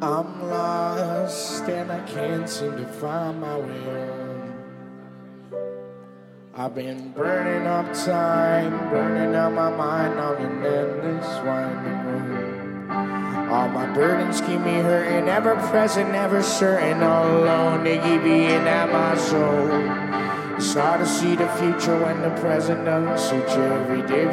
I'm lost and I can't seem to find my way home. I've been burning up time, burning out my mind on an endless winding road. All my burdens keep me hurting, ever present, never certain, all alone, they keep being at my soul. It's hard to see the future when the present doesn't suit you every day.